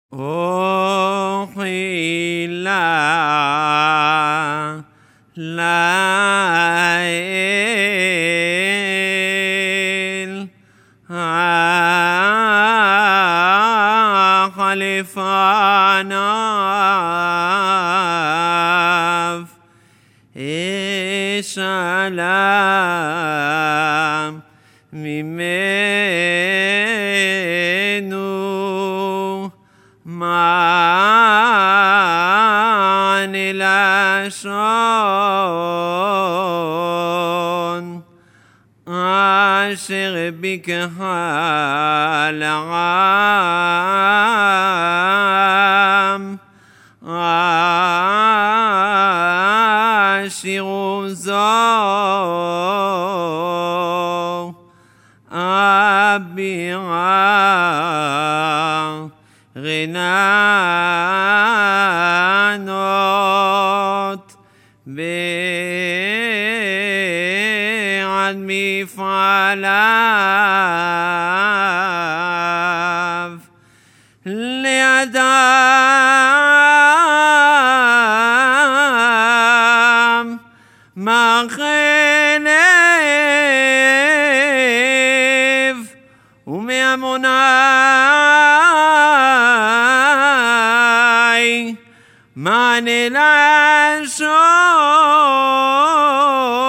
אוכילה לאל לפניו אשלם ממנו מענה לשון אשר בקהל העם אשירו זו אבירה רננות בעד מפעליו לידם מחנב ומעמוני מענה לשון